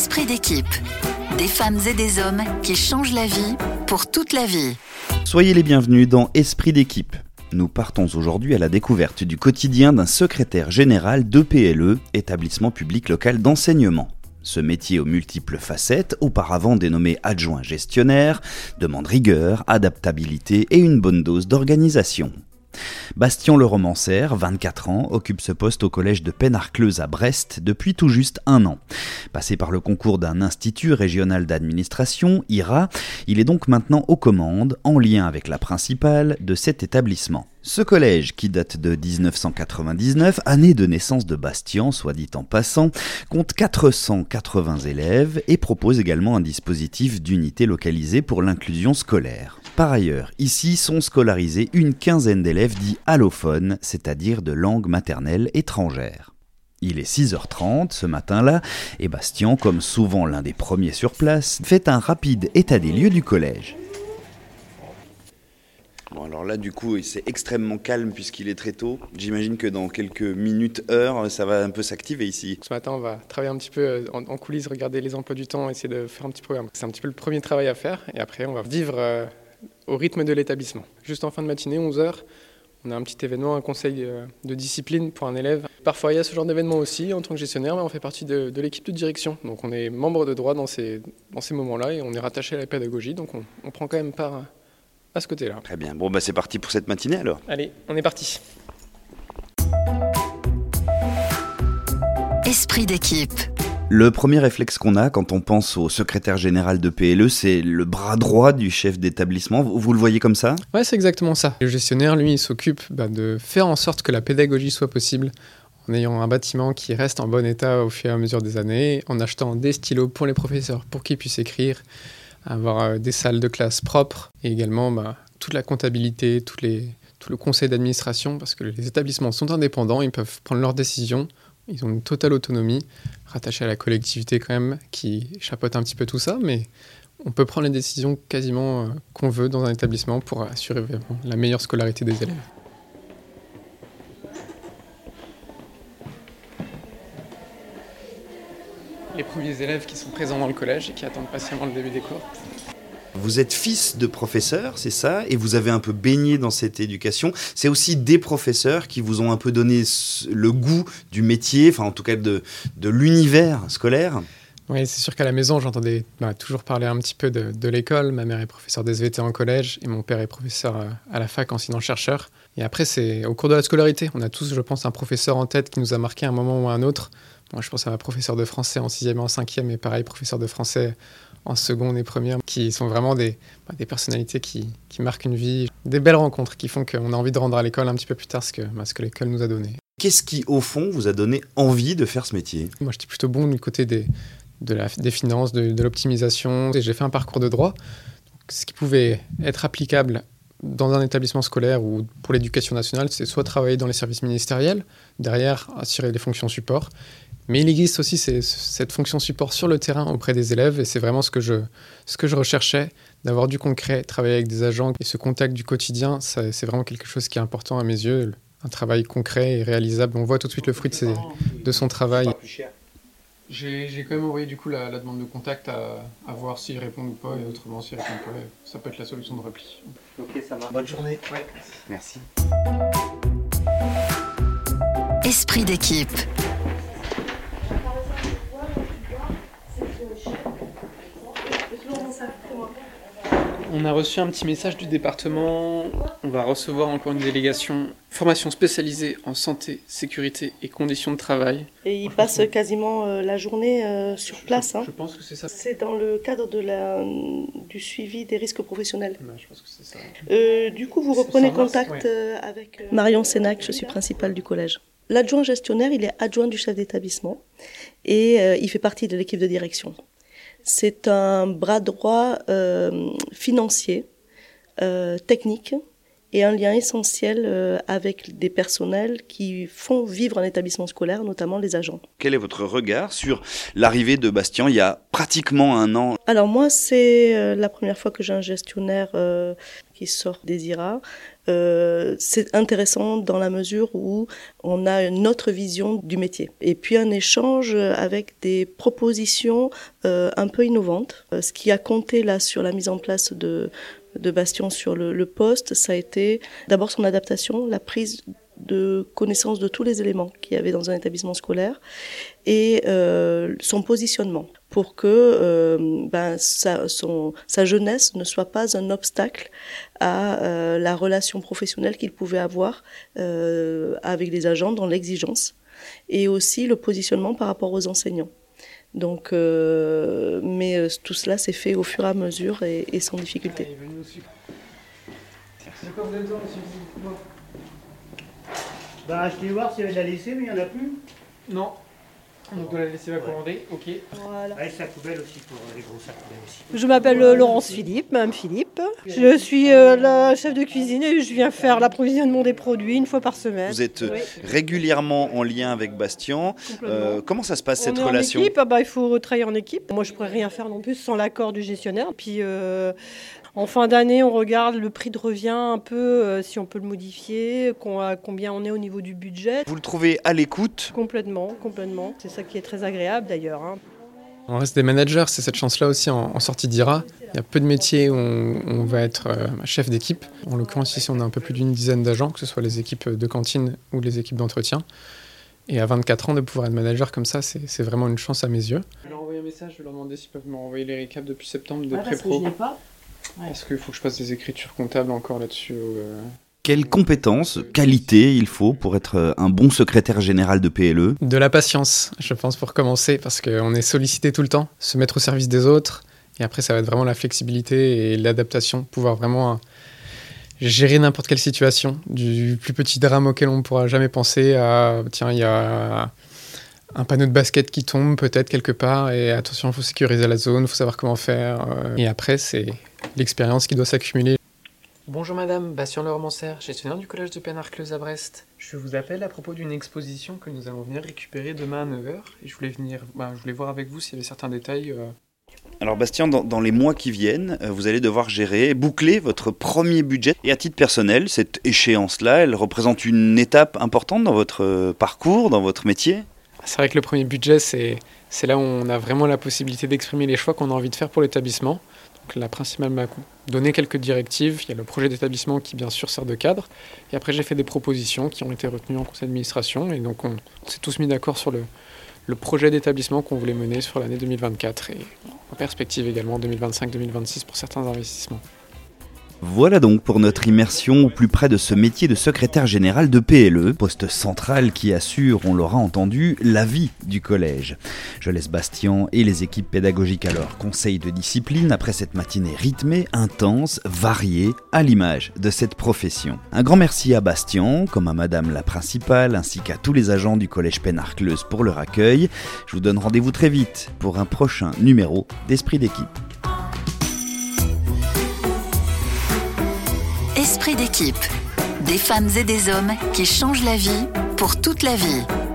Esprit d'équipe. Des femmes et des hommes qui changent la vie pour toute la vie. Soyez les bienvenus dans Esprit d'équipe. Nous partons aujourd'hui à la découverte du quotidien d'un secrétaire général d'EPLE, établissement public local d'enseignement. Ce métier aux multiples facettes, auparavant dénommé adjoint gestionnaire, demande rigueur, adaptabilité et une bonne dose d'organisation. Bastien Le Romancer, 24 ans, occupe ce poste au collège de Penarcleuse à Brest depuis tout juste 1 an. Passé par le concours d'un institut régional d'administration, IRA, il est donc maintenant aux commandes, en lien avec la principale de cet établissement. Ce collège, qui date de 1999, année de naissance de Bastien, soit dit en passant, compte 480 élèves et propose également un dispositif d'unité localisée pour l'inclusion scolaire. Par ailleurs, ici sont scolarisés une quinzaine d'élèves dits allophones, c'est-à-dire de langue maternelle étrangère. Il est 6h30 ce matin-là, et Bastien, comme souvent l'un des premiers sur place, fait un rapide état des lieux du collège. Bon, alors là, du coup, c'est extrêmement calme puisqu'il est très tôt. J'imagine que dans quelques minutes, heures, ça va un peu s'activer ici. Ce matin, on va travailler un petit peu en coulisses, regarder les emplois du temps, essayer de faire un petit programme. C'est un petit peu le premier travail à faire, et après, on va vivre au rythme de l'établissement. Juste en fin de matinée, 11h, on a un petit événement, un conseil de discipline pour un élève. Parfois, il y a ce genre d'événement aussi en tant que gestionnaire, mais on fait partie de l'équipe de direction. Donc, on est membre de droit dans ces moments-là et on est rattaché à la pédagogie. Donc, on prend quand même part à ce côté-là. Très bien. Bon, c'est parti pour cette matinée alors. Allez, on est parti. Esprit d'équipe. Le premier réflexe qu'on a quand on pense au secrétaire général de PLE, c'est le bras droit du chef d'établissement. Vous le voyez comme ça ? Ouais, c'est exactement ça. Le gestionnaire, lui, il s'occupe de faire en sorte que la pédagogie soit possible en ayant un bâtiment qui reste en bon état au fur et à mesure des années, en achetant des stylos pour les professeurs pour qu'ils puissent écrire, avoir des salles de classe propres et également toute la comptabilité, tout le conseil d'administration, parce que les établissements sont indépendants, ils peuvent prendre leurs décisions. Ils ont une totale autonomie, rattachée à la collectivité quand même, qui chapeaute un petit peu tout ça, mais on peut prendre les décisions quasiment qu'on veut dans un établissement pour assurer vraiment la meilleure scolarité des élèves. Les premiers élèves qui sont présents dans le collège et qui attendent patiemment le début des cours. Vous êtes fils de professeur, c'est ça ? Et vous avez un peu baigné dans cette éducation. C'est aussi des professeurs qui vous ont un peu donné le goût du métier, enfin en tout cas de l'univers scolaire. Oui, c'est sûr qu'à la maison, j'entendais toujours parler un petit peu de l'école. Ma mère est professeure d'SVT en collège et mon père est professeur à la fac, enseignant-chercheur. Et après, c'est au cours de la scolarité. On a tous, je pense, un professeur en tête qui nous a marqué à un moment ou à un autre. Moi, je pense à ma professeure de français en 6e et en 5e, et pareil, professeur de français en seconde et première, qui sont vraiment des personnalités qui marquent une vie, des belles rencontres qui font qu'on a envie de rendre à l'école un petit peu plus tard ce que l'école nous a donné. Qu'est-ce qui, au fond, vous a donné envie de faire ce métier ? Moi, j'étais plutôt bon du côté des finances, de l'optimisation. Et j'ai fait un parcours de droit. Donc, ce qui pouvait être applicable dans un établissement scolaire ou pour l'éducation nationale, c'est soit travailler dans les services ministériels, derrière assurer les fonctions support. Mais il existe aussi cette fonction support sur le terrain auprès des élèves, et c'est vraiment ce que je recherchais, d'avoir du concret, travailler avec des agents. Et ce contact du quotidien, c'est vraiment quelque chose qui est important à mes yeux, un travail concret et réalisable. On voit tout de suite le fruit de son travail. J'ai quand même envoyé du coup la demande de contact à voir s'ils répondent ou pas, et autrement s'ils répondent pas, ça peut être la solution de repli. Ok, ça marche. Bonne journée. Ouais. Merci. Esprit d'équipe. On a reçu un petit message du département. On va recevoir encore une délégation. Formation spécialisée en santé, sécurité et conditions de travail. Et ils passent quasiment la journée sur place. Je pense que c'est ça. C'est dans le cadre du suivi des risques professionnels. Je pense que c'est ça. Du coup, vous reprenez contact avec Marion Sénac, je suis principale du collège. L'adjoint gestionnaire, il est adjoint du chef d'établissement et il fait partie de l'équipe de direction. C'est un bras droit financier, technique et un lien essentiel avec des personnels qui font vivre un établissement scolaire, notamment les agents. Quel est votre regard sur l'arrivée de Bastien il y a pratiquement un an? Alors moi, c'est la première fois que j'ai un gestionnaire qui sort des IRA. C'est intéressant dans la mesure où on a une autre vision du métier. Et puis un échange avec des propositions un peu innovantes. Ce qui a compté là sur la mise en place de Bastien sur le poste, ça a été d'abord son adaptation, la prise de connaissance de tous les éléments qu'il y avait dans un établissement scolaire et son positionnement pour que sa jeunesse ne soit pas un obstacle à la relation professionnelle qu'il pouvait avoir avec les agents dans l'exigence et aussi le positionnement par rapport aux enseignants. Donc, mais tout cela s'est fait au fur et à mesure et sans difficulté. C'est quoi vous avez besoin, monsieur? Je vais voir s'il y avait de la laissée, mais il n'y en a plus. Non. Donc de la laisser va commander, ok. Voilà. Avec sa poubelle aussi, pour les gros sacs poubelles aussi. Je m'appelle Laurence Philippe, Madame Philippe. Je suis la chef de cuisine et je viens faire l'approvisionnement des produits une fois par semaine. Vous êtes régulièrement en lien avec Bastien. Comment ça se passe cette relation? En équipe, il faut travailler en équipe. Moi, je ne pourrais rien faire non plus sans l'accord du gestionnaire. Puis en fin d'année, on regarde le prix de revient un peu, si on peut le modifier, combien on est au niveau du budget. Vous le trouvez à l'écoute? Complètement. C'est ça qui est très agréable d'ailleurs. On reste des managers, c'est cette chance-là aussi en sortie d'IRA. Il y a peu de métiers où on va être chef d'équipe. En l'occurrence, ici, on a un peu plus d'une dizaine d'agents, que ce soit les équipes de cantine ou les équipes d'entretien. Et à 24 ans, de pouvoir être manager comme ça, c'est vraiment une chance à mes yeux. Je vais leur envoyer un message, je vais leur demander s'ils peuvent me renvoyer les récaps depuis septembre des pré-pro. Parce que je n'ai pas. Est-ce qu'il faut que je fasse des écritures comptables encore là-dessus Quelles compétences, qualités il faut pour être un bon secrétaire général de PLE? De la patience, je pense, pour commencer, parce qu'on est sollicité tout le temps, se mettre au service des autres. Et après, ça va être vraiment la flexibilité et l'adaptation, pouvoir vraiment gérer n'importe quelle situation, du plus petit drame auquel on ne pourra jamais penser à tiens, il y a un panneau de basket qui tombe peut-être quelque part et attention, il faut sécuriser la zone, il faut savoir comment faire. Et après, c'est l'expérience qui doit s'accumuler. Bonjour madame, Bastien Leromancer, gestionnaire du collège de Pénarcleuse à Brest. Je vous appelle à propos d'une exposition que nous allons venir récupérer demain à 9h. Et je voulais voir avec vous s'il y avait certains détails. Alors Bastien, dans les mois qui viennent, vous allez devoir gérer, boucler votre premier budget. Et à titre personnel, cette échéance-là, elle représente une étape importante dans votre parcours, dans votre métier? C'est vrai que le premier budget, c'est là où on a vraiment la possibilité d'exprimer les choix qu'on a envie de faire pour l'établissement. Donc la principale m'a donné quelques directives. Il y a le projet d'établissement qui, bien sûr, sert de cadre. Et après, j'ai fait des propositions qui ont été retenues en conseil d'administration. Et donc, on s'est tous mis d'accord sur le projet d'établissement qu'on voulait mener sur l'année 2024 et en perspective également 2025-2026 pour certains investissements. Voilà donc pour notre immersion au plus près de ce métier de secrétaire général de PLE, poste central qui assure, on l'aura entendu, la vie du collège. Je laisse Bastien et les équipes pédagogiques à leur conseil de discipline après cette matinée rythmée, intense, variée, à l'image de cette profession. Un grand merci à Bastien, comme à madame la principale, ainsi qu'à tous les agents du collège Pénarcleuse pour leur accueil. Je vous donne rendez-vous très vite pour un prochain numéro d'Esprit d'équipe. Esprit d'équipe. Des femmes et des hommes qui changent la vie pour toute la vie.